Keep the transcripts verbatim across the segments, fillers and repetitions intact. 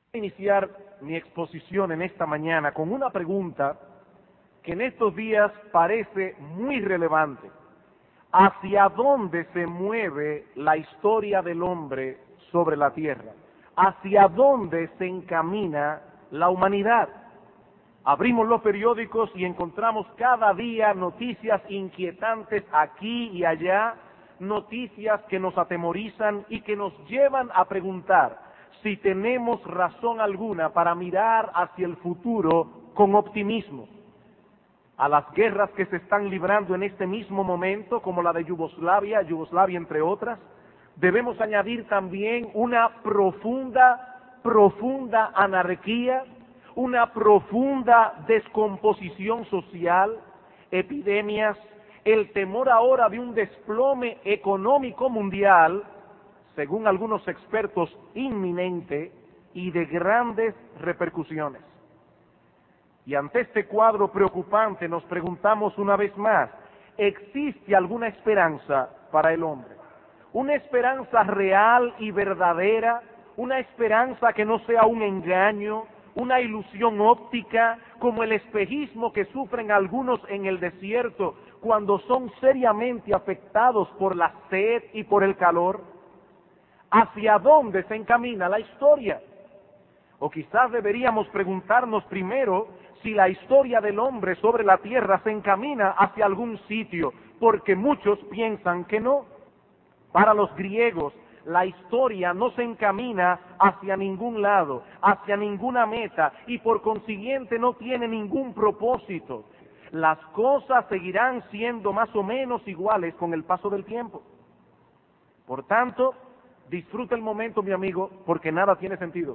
Iniciar mi exposición en esta mañana con una pregunta que en estos días parece muy relevante. ¿Hacia dónde se mueve la historia del hombre sobre la tierra? ¿Hacia dónde se encamina la humanidad? Abrimos los periódicos y encontramos cada día noticias inquietantes aquí y allá, noticias que nos atemorizan y que nos llevan a preguntar si tenemos razón alguna para mirar hacia el futuro con optimismo. A las guerras que se están librando en este mismo momento, como la de Yugoslavia, Yugoslavia entre otras, debemos añadir también una profunda, profunda anarquía, una profunda descomposición social, epidemias, el temor ahora de un desplome económico mundial, según algunos expertos, inminente y de grandes repercusiones. Y ante este cuadro preocupante nos preguntamos una vez más, ¿existe alguna esperanza para el hombre? Una esperanza real y verdadera, una esperanza que no sea un engaño, una ilusión óptica, como el espejismo que sufren algunos en el desierto cuando son seriamente afectados por la sed y por el calor. ¿Hacia dónde se encamina la historia? O quizás deberíamos preguntarnos primero si la historia del hombre sobre la tierra se encamina hacia algún sitio, porque muchos piensan que no. Para los griegos, la historia no se encamina hacia ningún lado, hacia ninguna meta, y por consiguiente no tiene ningún propósito. Las cosas seguirán siendo más o menos iguales con el paso del tiempo. Por tanto, disfruta el momento, mi amigo, porque nada tiene sentido.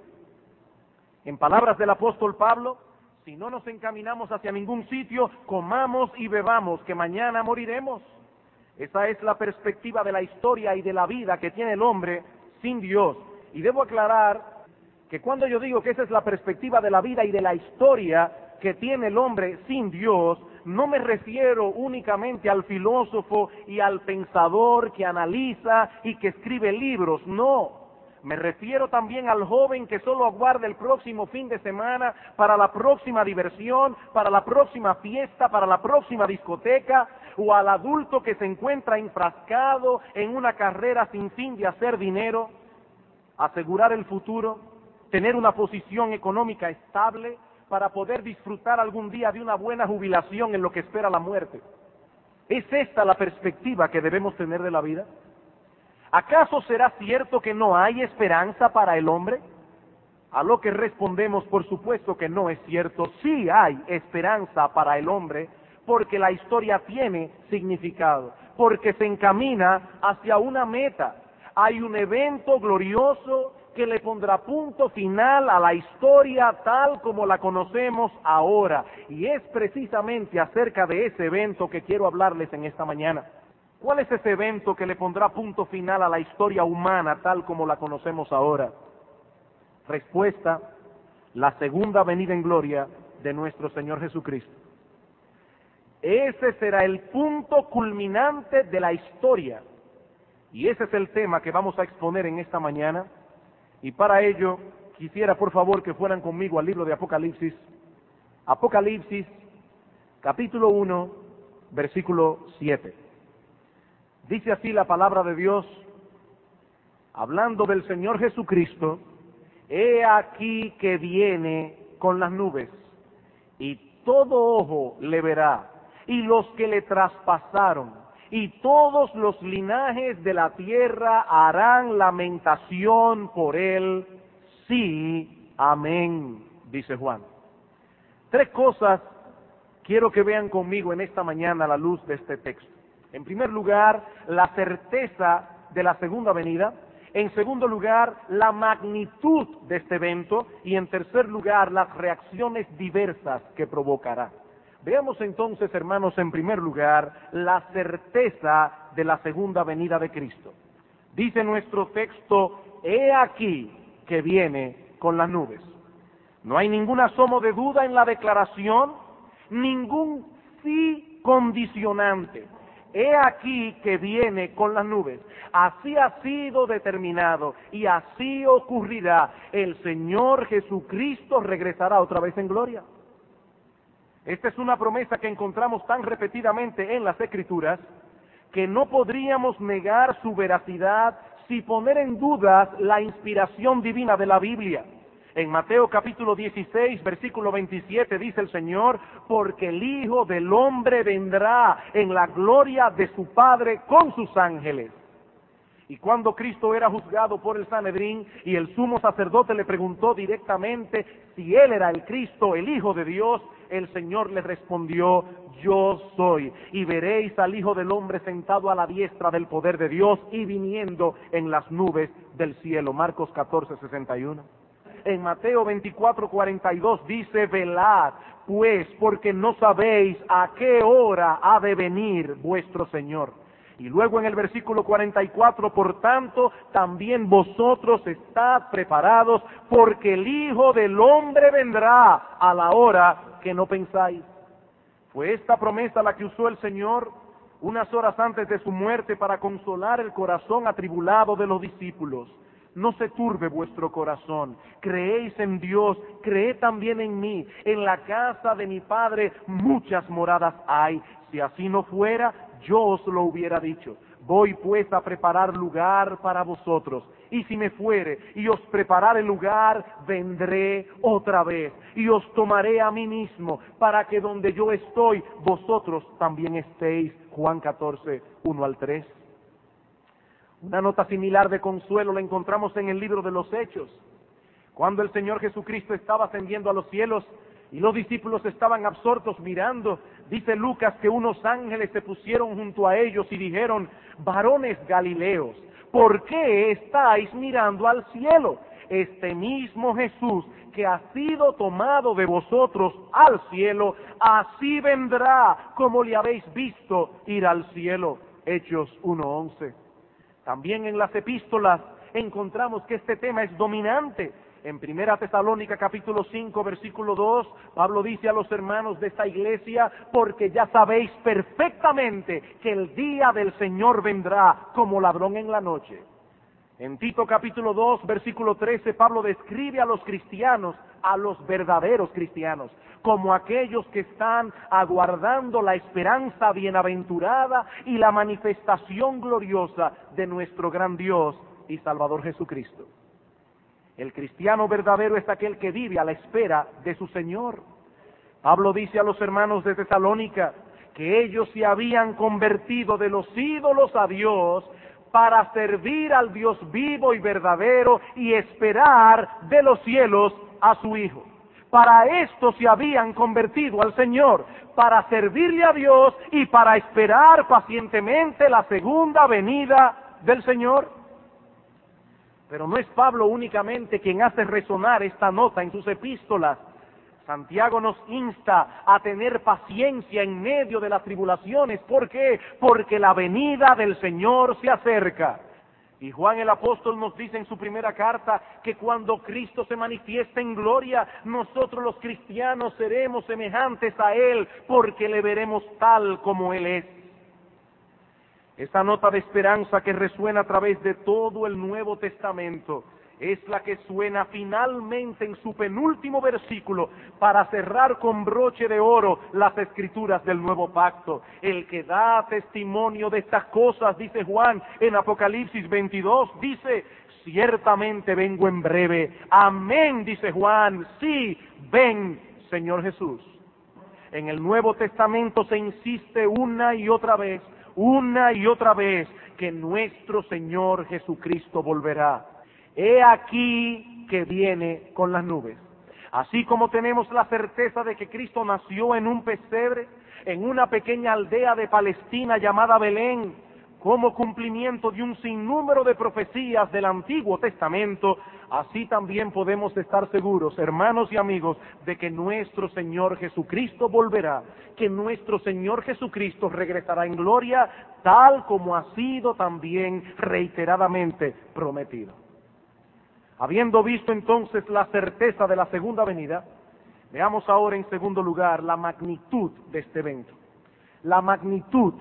En palabras del apóstol Pablo, si no nos encaminamos hacia ningún sitio, comamos y bebamos, que mañana moriremos. Esa es la perspectiva de la historia y de la vida que tiene el hombre sin Dios. Y debo aclarar que cuando yo digo que esa es la perspectiva de la vida y de la historia que tiene el hombre sin Dios, no me refiero únicamente al filósofo y al pensador que analiza y que escribe libros, no. Me refiero también al joven que solo aguarda el próximo fin de semana para la próxima diversión, para la próxima fiesta, para la próxima discoteca, o al adulto que se encuentra enfrascado en una carrera sin fin de hacer dinero, asegurar el futuro, tener una posición económica estable para poder disfrutar algún día de una buena jubilación en lo que espera la muerte. ¿Es esta la perspectiva que debemos tener de la vida? ¿Acaso será cierto que no hay esperanza para el hombre? A lo que respondemos, por supuesto que no es cierto. Sí hay esperanza para el hombre, porque la historia tiene significado, porque se encamina hacia una meta. Hay un evento glorioso que le pondrá punto final a la historia tal como la conocemos ahora. Y es precisamente acerca de ese evento que quiero hablarles en esta mañana. ¿Cuál es ese evento que le pondrá punto final a la historia humana tal como la conocemos ahora? Respuesta: la segunda venida en gloria de nuestro Señor Jesucristo. Ese será el punto culminante de la historia. Y ese es el tema que vamos a exponer en esta mañana. Y para ello, quisiera por favor que fueran conmigo al libro de Apocalipsis. Apocalipsis, capítulo uno, versículo siete. Dice así la palabra de Dios, hablando del Señor Jesucristo: he aquí que viene con las nubes, y todo ojo le verá, y los que le traspasaron, y todos los linajes de la tierra harán lamentación por él. Sí, amén, dice Juan. Tres cosas quiero que vean conmigo en esta mañana a la luz de este texto. En primer lugar, la certeza de la segunda venida. En segundo lugar, la magnitud de este evento. Y en tercer lugar, las reacciones diversas que provocará. Veamos entonces, hermanos, en primer lugar, la certeza de la segunda venida de Cristo. Dice nuestro texto: he aquí que viene con las nubes. No hay ningún asomo de duda en la declaración, ningún sí condicionante. he aquí que viene con las nubes. Así ha sido determinado y así ocurrirá. El Señor Jesucristo regresará otra vez en gloria. Esta es una promesa que encontramos tan repetidamente en las Escrituras que no podríamos negar su veracidad sin poner en duda la inspiración divina de la Biblia. En Mateo capítulo dieciséis, versículo veintisiete, dice el Señor, porque el Hijo del Hombre vendrá en la gloria de su Padre con sus ángeles. Y cuando Cristo era juzgado por el Sanedrín y el sumo sacerdote le preguntó directamente si él era el Cristo, el Hijo de Dios, el Señor le respondió, yo soy. Y veréis al Hijo del Hombre sentado a la diestra del poder de Dios y viniendo en las nubes del cielo. Marcos catorce, sesenta y uno. En Mateo veinticuatro, cuarenta y dos dice, velad, pues, porque no sabéis a qué hora ha de venir vuestro Señor. Y luego en el versículo cuarenta y cuatro, por tanto, también vosotros estad preparados, porque el Hijo del Hombre vendrá a la hora que no pensáis. Fue esta promesa la que usó el Señor unas horas antes de su muerte para consolar el corazón atribulado de los discípulos. No se turbe vuestro corazón, creéis en Dios, creed también en mí. En la casa de mi Padre muchas moradas hay. Si así no fuera, yo os lo hubiera dicho. Voy pues a preparar lugar para vosotros. Y si me fuere y os preparare lugar, vendré otra vez y os tomaré a mí mismo, para que donde yo estoy, vosotros también estéis. Juan catorce, uno al tres. Una nota similar de consuelo la encontramos en el libro de los Hechos. Cuando el Señor Jesucristo estaba ascendiendo a los cielos y los discípulos estaban absortos mirando, dice Lucas que unos ángeles se pusieron junto a ellos y dijeron, varones galileos, ¿por qué estáis mirando al cielo? Este mismo Jesús que ha sido tomado de vosotros al cielo, así vendrá como le habéis visto ir al cielo. Hechos uno once. También en las epístolas encontramos que este tema es dominante. En Primera Tesalónica capítulo cinco, versículo dos, Pablo dice a los hermanos de esta iglesia, porque ya sabéis perfectamente que el día del Señor vendrá como ladrón en la noche. En Tito capítulo dos, versículo trece, Pablo describe a los cristianos, a los verdaderos cristianos, como aquellos que están aguardando la esperanza bienaventurada y la manifestación gloriosa de nuestro gran Dios y Salvador Jesucristo. El cristiano verdadero es aquel que vive a la espera de su Señor. Pablo dice a los hermanos de Tesalónica que ellos se habían convertido de los ídolos a Dios para servir al Dios vivo y verdadero y esperar de los cielos a su Hijo. Para esto se habían convertido al Señor, para servirle a Dios y para esperar pacientemente la segunda venida del Señor. Pero no es Pablo únicamente quien hace resonar esta nota en sus epístolas. Santiago nos insta a tener paciencia en medio de las tribulaciones. ¿Por qué? Porque la venida del Señor se acerca. Y Juan el apóstol nos dice en su primera carta que cuando Cristo se manifieste en gloria, nosotros los cristianos seremos semejantes a Él, porque le veremos tal como Él es. Esta nota de esperanza que resuena a través de todo el Nuevo Testamento es la que suena finalmente en su penúltimo versículo para cerrar con broche de oro las escrituras del nuevo pacto. El que da testimonio de estas cosas, dice Juan en Apocalipsis veintidós, dice, ciertamente vengo en breve. Amén, dice Juan, sí, ven, Señor Jesús. En el Nuevo Testamento se insiste una y otra vez, una y otra vez, que nuestro Señor Jesucristo volverá. He aquí que viene con las nubes. Así como tenemos la certeza de que Cristo nació en un pesebre, en una pequeña aldea de Palestina llamada Belén, como cumplimiento de un sinnúmero de profecías del Antiguo Testamento, así también podemos estar seguros, hermanos y amigos, de que nuestro Señor Jesucristo volverá, que nuestro Señor Jesucristo regresará en gloria, tal como ha sido también reiteradamente prometido. Habiendo visto entonces la certeza de la segunda venida, veamos ahora en segundo lugar la magnitud de este evento. La magnitud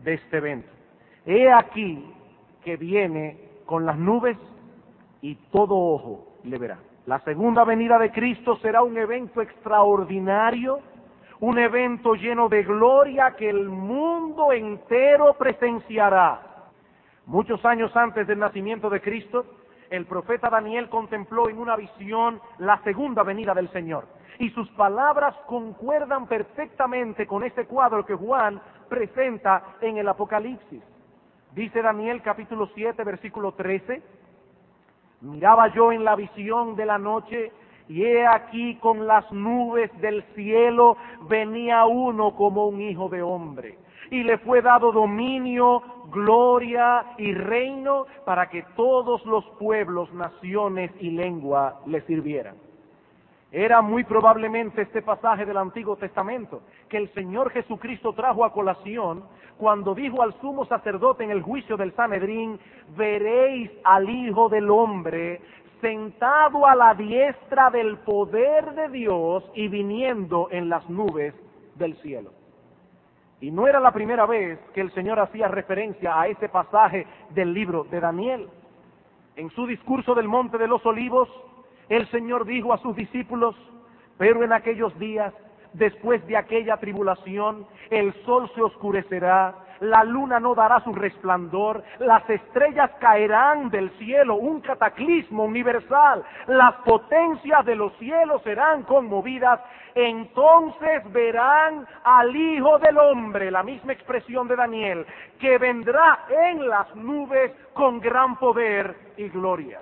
de este evento. He aquí que viene con las nubes y todo ojo le verá. La segunda venida de Cristo será un evento extraordinario, un evento lleno de gloria que el mundo entero presenciará. Muchos años antes del nacimiento de Cristo, el profeta Daniel contempló en una visión la segunda venida del Señor. Y sus palabras concuerdan perfectamente con este cuadro que Juan presenta en el Apocalipsis. Dice Daniel capítulo siete, versículo trece, miraba yo en la visión de la noche, y he aquí con las nubes del cielo venía uno como un hijo de hombre, y le fue dado dominio, gloria y reino para que todos los pueblos, naciones y lengua le sirvieran. Era muy probablemente este pasaje del Antiguo Testamento que el Señor Jesucristo trajo a colación cuando dijo al sumo sacerdote en el juicio del Sanedrín: veréis al Hijo del Hombre sentado a la diestra del poder de Dios y viniendo en las nubes del cielo. Y no era la primera vez que el Señor hacía referencia a ese pasaje del libro de Daniel. En su discurso del Monte de los Olivos, el Señor dijo a sus discípulos: pero en aquellos días, después de aquella tribulación, el sol se oscurecerá, la luna no dará su resplandor, las estrellas caerán del cielo, un cataclismo universal, las potencias de los cielos serán conmovidas, entonces verán al Hijo del Hombre, la misma expresión de Daniel, que vendrá en las nubes con gran poder y gloria.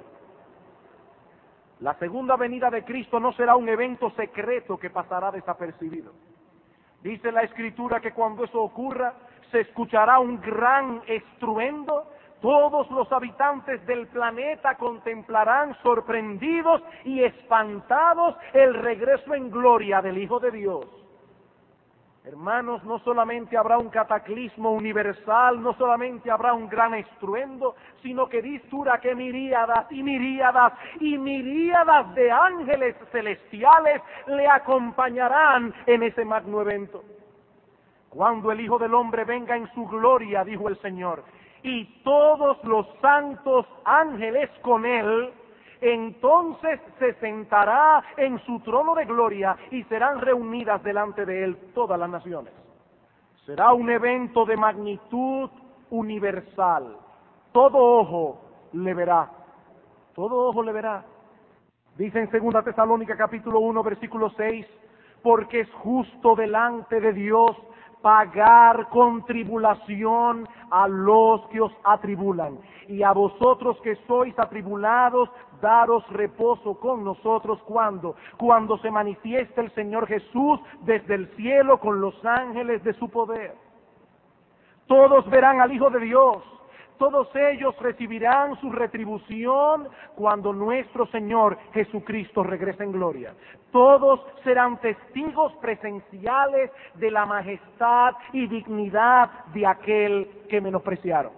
La segunda venida de Cristo no será un evento secreto que pasará desapercibido. Dice la Escritura que cuando eso ocurra, se escuchará un gran estruendo, todos los habitantes del planeta contemplarán sorprendidos y espantados el regreso en gloria del Hijo de Dios. Hermanos, no solamente habrá un cataclismo universal, no solamente habrá un gran estruendo, sino que dice que miríadas y miríadas y miríadas de ángeles celestiales le acompañarán en ese magno evento. Cuando el Hijo del Hombre venga en su gloria, dijo el Señor, y todos los santos ángeles con él, entonces se sentará en su trono de gloria y serán reunidas delante de él todas las naciones. Será un evento de magnitud universal. Todo ojo le verá. Todo ojo le verá. Dice en segunda Tesalónica capítulo uno versículo seis, porque es justo delante de Dios pagar con tribulación a los que os atribulan, y a vosotros que sois atribulados, daros reposo con nosotros cuando, cuando se manifieste el Señor Jesús desde el cielo con los ángeles de su poder. Todos verán al Hijo de Dios, todos ellos recibirán su retribución cuando nuestro Señor Jesucristo regrese en gloria. Todos serán testigos presenciales de la majestad y dignidad de aquel que menospreciaron.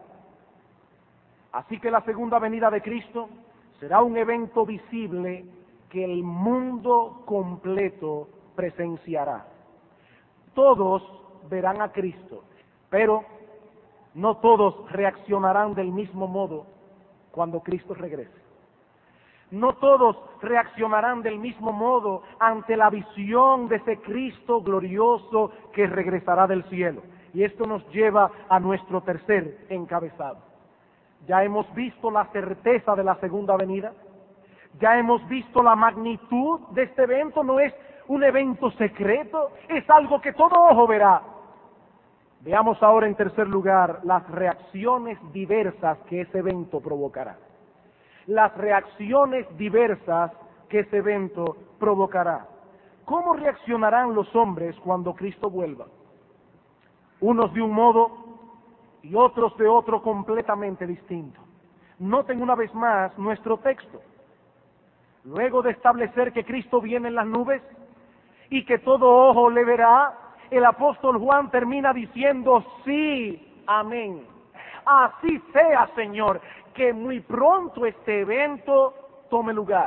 Así que la segunda venida de Cristo será un evento visible que el mundo completo presenciará. Todos verán a Cristo, pero no todos reaccionarán del mismo modo cuando Cristo regrese. No todos reaccionarán del mismo modo ante la visión de ese Cristo glorioso que regresará del cielo. Y esto nos lleva a nuestro tercer encabezado. Ya hemos visto la certeza de la segunda venida. Ya hemos visto la magnitud de este evento. No es un evento secreto, es algo que todo ojo verá. Veamos ahora en tercer lugar las reacciones diversas que ese evento provocará. Las reacciones diversas que ese evento provocará. ¿Cómo reaccionarán los hombres cuando Cristo vuelva? Unos de un modo y otros de otro completamente distinto. Noten una vez más nuestro texto. Luego de establecer que Cristo viene en las nubes y que todo ojo le verá, el apóstol Juan termina diciendo: sí, amén. Así sea, Señor, que muy pronto este evento tome lugar.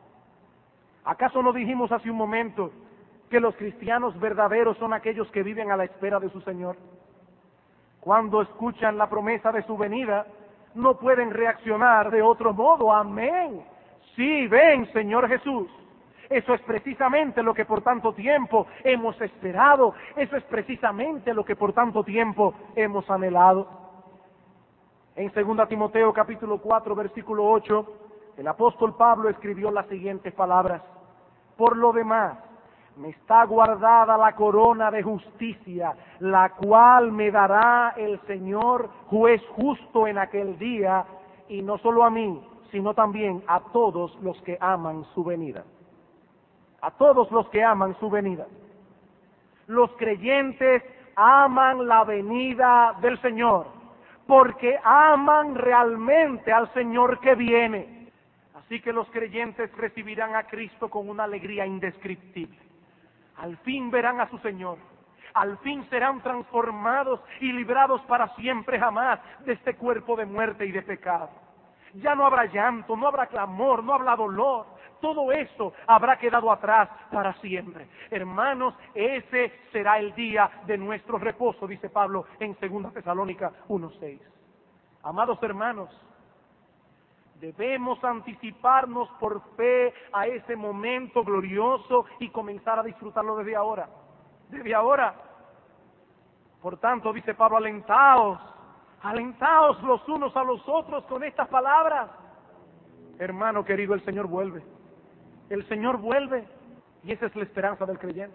¿Acaso no dijimos hace un momento que los cristianos verdaderos son aquellos que viven a la espera de su Señor? Cuando escuchan la promesa de su venida, no pueden reaccionar de otro modo. Amén. Sí, ven, Señor Jesús. Eso es precisamente lo que por tanto tiempo hemos esperado. Eso es precisamente lo que por tanto tiempo hemos anhelado. En segunda Timoteo capítulo cuatro, versículo ocho, el apóstol Pablo escribió las siguientes palabras: por lo demás, me está guardada la corona de justicia, la cual me dará el Señor, juez justo en aquel día, y no solo a mí, sino también a todos los que aman su venida. A todos los que aman su venida. Los creyentes aman la venida del Señor, porque aman realmente al Señor que viene. Así que los creyentes recibirán a Cristo con una alegría indescriptible. Al fin verán a su Señor, al fin serán transformados y librados para siempre jamás de este cuerpo de muerte y de pecado. Ya no habrá llanto, no habrá clamor, no habrá dolor. Todo eso habrá quedado atrás para siempre. Hermanos, ese será el día de nuestro reposo, dice Pablo en segunda Tesalónica uno seis. Amados hermanos, debemos anticiparnos por fe a ese momento glorioso y comenzar a disfrutarlo desde ahora. Desde ahora. Por tanto, dice Pablo, alentaos, alentaos los unos a los otros con estas palabras. Hermano querido, el Señor vuelve. El Señor vuelve. Y esa es la esperanza del creyente.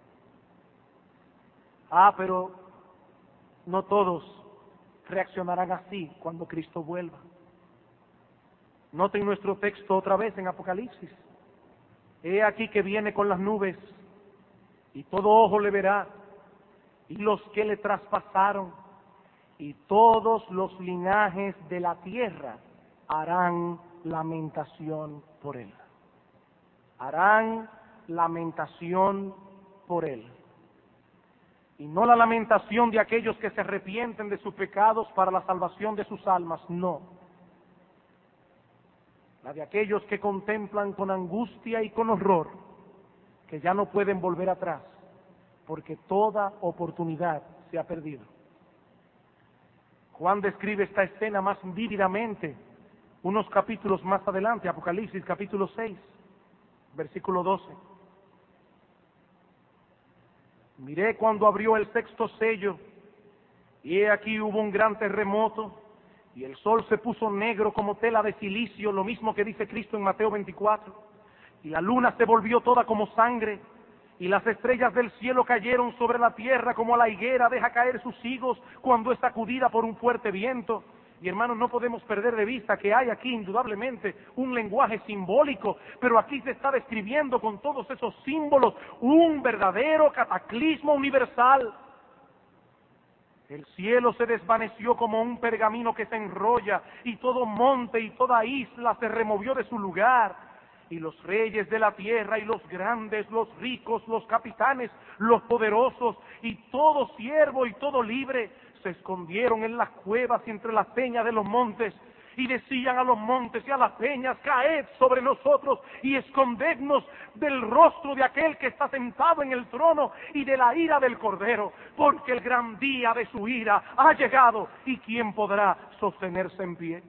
Ah, pero no todos reaccionarán así cuando Cristo vuelva. Noten nuestro texto otra vez en Apocalipsis. He aquí que viene con las nubes, y todo ojo le verá, y los que le traspasaron, y todos los linajes de la tierra harán lamentación por él. Harán lamentación por él. Y no la lamentación de aquellos que se arrepienten de sus pecados para la salvación de sus almas, no. La de aquellos que contemplan con angustia y con horror que ya no pueden volver atrás, porque toda oportunidad se ha perdido. Juan describe esta escena más vívidamente unos capítulos más adelante, Apocalipsis capítulo seis, versículo doce. Miré cuando abrió el sexto sello, y he aquí hubo un gran terremoto, y el sol se puso negro como tela de silicio, lo mismo que dice Cristo en Mateo veinticuatro, y la luna se volvió toda como sangre, y las estrellas del cielo cayeron sobre la tierra como la higuera deja caer sus higos cuando es sacudida por un fuerte viento. Y hermanos, no podemos perder de vista que hay aquí indudablemente un lenguaje simbólico, pero aquí se está describiendo con todos esos símbolos un verdadero cataclismo universal. El cielo se desvaneció como un pergamino que se enrolla, y todo monte y toda isla se removió de su lugar. Y los reyes de la tierra, y los grandes, los ricos, los capitanes, los poderosos, y todo siervo y todo libre, se escondieron en las cuevas y entre las peñas de los montes, y decían a los montes y a las peñas: caed sobre nosotros y escondednos del rostro de aquel que está sentado en el trono y de la ira del Cordero, porque el gran día de su ira ha llegado, y ¿quién podrá sostenerse en pie?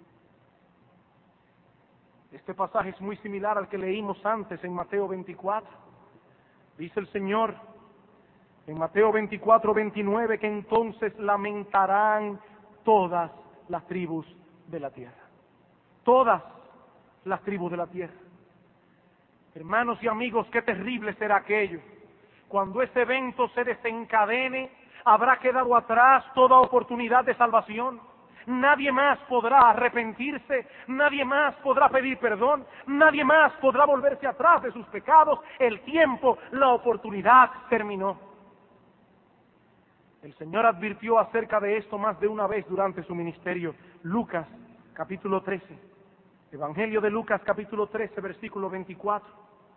Este pasaje es muy similar al que leímos antes en Mateo veinticuatro. Dice el Señor en Mateo veinticuatro, veintinueve, que entonces lamentarán todas las tribus de la tierra. Todas las tribus de la tierra. Hermanos y amigos, qué terrible será aquello. Cuando ese evento se desencadene, habrá quedado atrás toda oportunidad de salvación. Nadie más podrá arrepentirse, nadie más podrá pedir perdón, nadie más podrá volverse atrás de sus pecados. El tiempo, la oportunidad terminó. El Señor advirtió acerca de esto más de una vez durante su ministerio. Lucas, capítulo trece. Evangelio de Lucas, capítulo trece, versículo veinticuatro.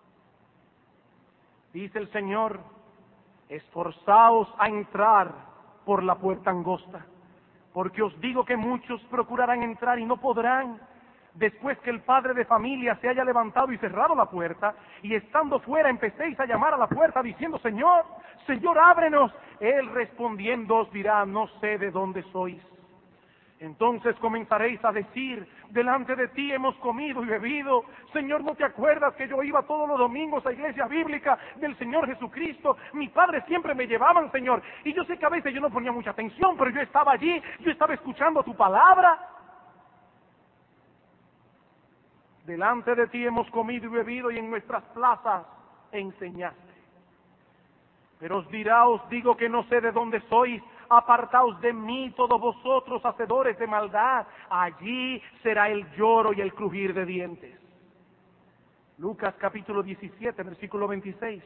Dice el Señor: esforzaos a entrar por la puerta angosta, porque os digo que muchos procurarán entrar y no podrán. después que el padre de familia se haya levantado y cerrado la puerta, y estando fuera empecéis a llamar a la puerta diciendo, Señor, Señor, ábrenos, él respondiendo os dirá, no sé de dónde sois. Entonces comenzaréis a decir, delante de ti hemos comido y bebido. Señor, ¿no te acuerdas que yo iba todos los domingos a iglesia bíblica del Señor Jesucristo? Mi padre siempre me llevaban, Señor. Y yo sé que a veces yo no ponía mucha atención, pero yo estaba allí, yo estaba escuchando tu palabra. Delante de ti hemos comido y bebido y en nuestras plazas enseñaste. Pero os dirá, os digo que no sé de dónde sois. Apartaos de mí todos vosotros hacedores de maldad, allí será el lloro y el crujir de dientes. Lucas capítulo diecisiete, versículo veintiséis.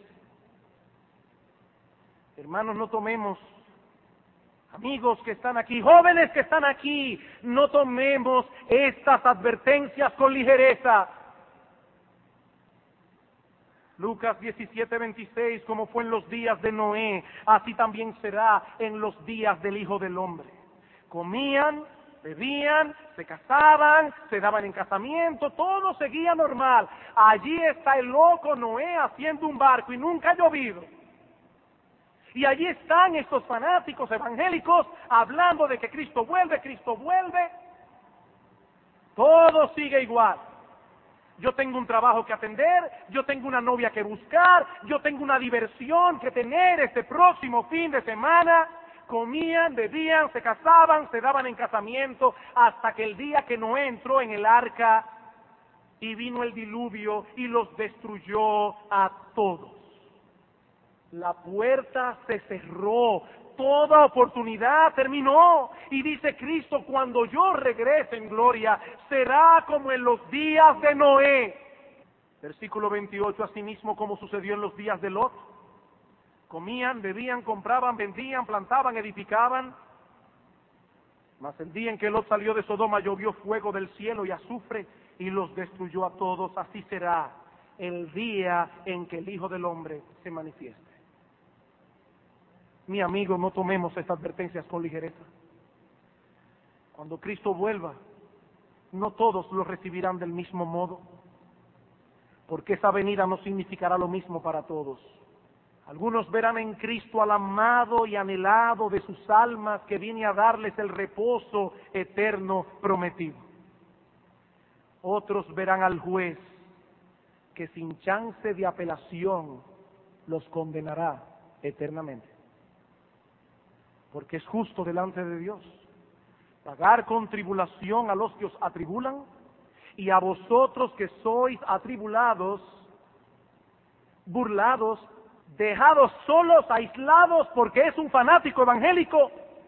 Hermanos, no tomemos, amigos que están aquí, jóvenes que están aquí, no tomemos estas advertencias con ligereza. Lucas diecisiete, veintiséis, como fue en los días de Noé, así también será en los días del Hijo del Hombre. Comían, bebían, se casaban, se daban en casamiento, todo seguía normal. Allí está el loco Noé haciendo un barco y nunca ha llovido. Y allí están estos fanáticos evangélicos hablando de que Cristo vuelve, Cristo vuelve. Todo sigue igual. Yo tengo un trabajo que atender, yo tengo una novia que buscar, yo tengo una diversión que tener este próximo fin de semana. Comían, bebían, se casaban, se daban en casamiento, hasta que el día que Noé entró en el arca y vino el diluvio y los destruyó a todos. La puerta se cerró, toda oportunidad terminó. Y dice Cristo, cuando yo regrese en gloria, será como en los días de Noé. Versículo veintiocho, asimismo como sucedió en los días de Lot. Comían, bebían, compraban, vendían, plantaban, edificaban. Mas el día en que Lot salió de Sodoma llovió fuego del cielo y azufre y los destruyó a todos. Así será el día en que el Hijo del Hombre se manifieste. Mi amigo, no tomemos estas advertencias con ligereza. Cuando Cristo vuelva, no todos lo recibirán del mismo modo, porque esa venida no significará lo mismo para todos. Algunos verán en Cristo al amado y anhelado de sus almas que viene a darles el reposo eterno prometido. Otros verán al juez que sin chance de apelación los condenará eternamente. Porque es justo delante de Dios pagar con tribulación a los que os atribulan, y a vosotros que sois atribulados, burlados, dejados solos, aislados, porque es un fanático evangélico.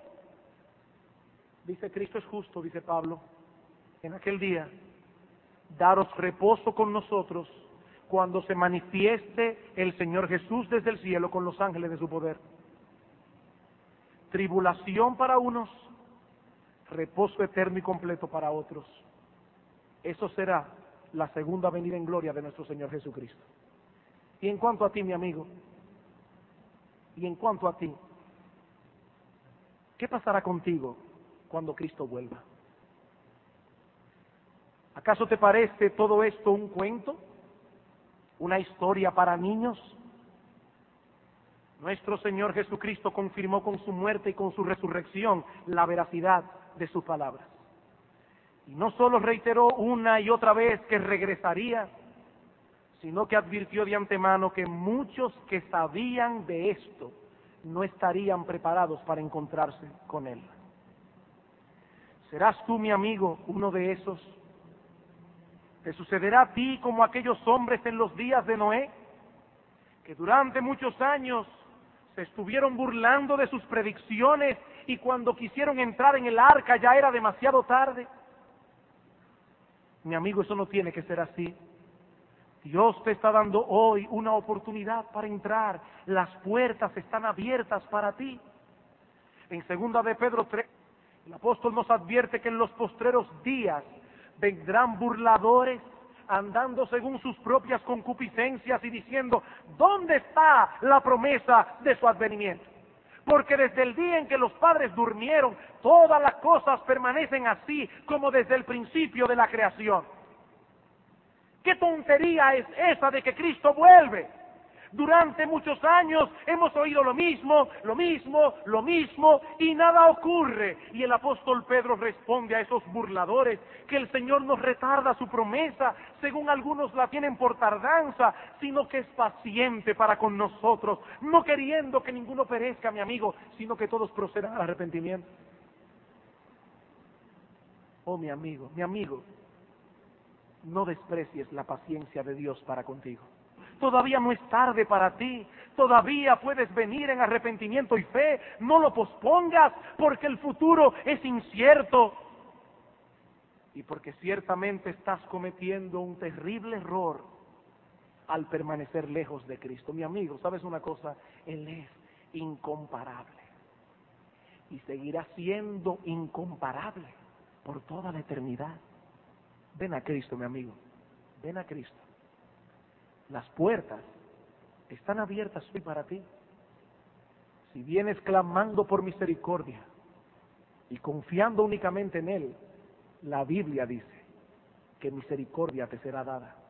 Dice Cristo es justo, dice Pablo, en aquel día, daros reposo con nosotros cuando se manifieste el Señor Jesús desde el cielo con los ángeles de su poder. Tribulación para unos, reposo eterno y completo para otros. Eso será la segunda venida en gloria de nuestro Señor Jesucristo. Y en cuanto a ti, mi amigo, y en cuanto a ti, ¿qué pasará contigo cuando Cristo vuelva? ¿Acaso te parece todo esto un cuento? ¿Una historia para niños? Nuestro Señor Jesucristo confirmó con su muerte y con su resurrección la veracidad de sus palabras. Y no solo reiteró una y otra vez que regresaría, sino que advirtió de antemano que muchos que sabían de esto no estarían preparados para encontrarse con Él. ¿Serás tú, mi amigo, uno de esos? ¿Te sucederá a ti como a aquellos hombres en los días de Noé, que durante muchos años se estuvieron burlando de sus predicciones y cuando quisieron entrar en el arca ya era demasiado tarde? Mi amigo, eso no tiene que ser así. Dios te está dando hoy una oportunidad para entrar. Las puertas están abiertas para ti. En segunda de Pedro tres, el apóstol nos advierte que en los postreros días vendrán burladores andando según sus propias concupiscencias y diciendo, ¿dónde está la promesa de su advenimiento? porque desde el día en que los padres durmieron, todas las cosas permanecen así como desde el principio de la creación. ¿Qué tontería es esa de que Cristo vuelve? Durante muchos años hemos oído lo mismo, lo mismo, lo mismo, y nada ocurre. Y el apóstol Pedro responde a esos burladores que el Señor no retarda su promesa, según algunos la tienen por tardanza, sino que es paciente para con nosotros, no queriendo que ninguno perezca, mi amigo, sino que todos procedan al arrepentimiento. Oh, mi amigo, mi amigo, no desprecies la paciencia de Dios para contigo. Todavía no es tarde para ti, todavía puedes venir en arrepentimiento y fe, no lo pospongas, porque el futuro es incierto y porque ciertamente estás cometiendo un terrible error al permanecer lejos de Cristo. Mi amigo, ¿sabes una cosa? Él es incomparable y seguirá siendo incomparable por toda la eternidad. Ven a Cristo, mi amigo, ven a Cristo. Las puertas están abiertas hoy para ti. Si vienes clamando por misericordia y confiando únicamente en Él, la Biblia dice que misericordia te será dada.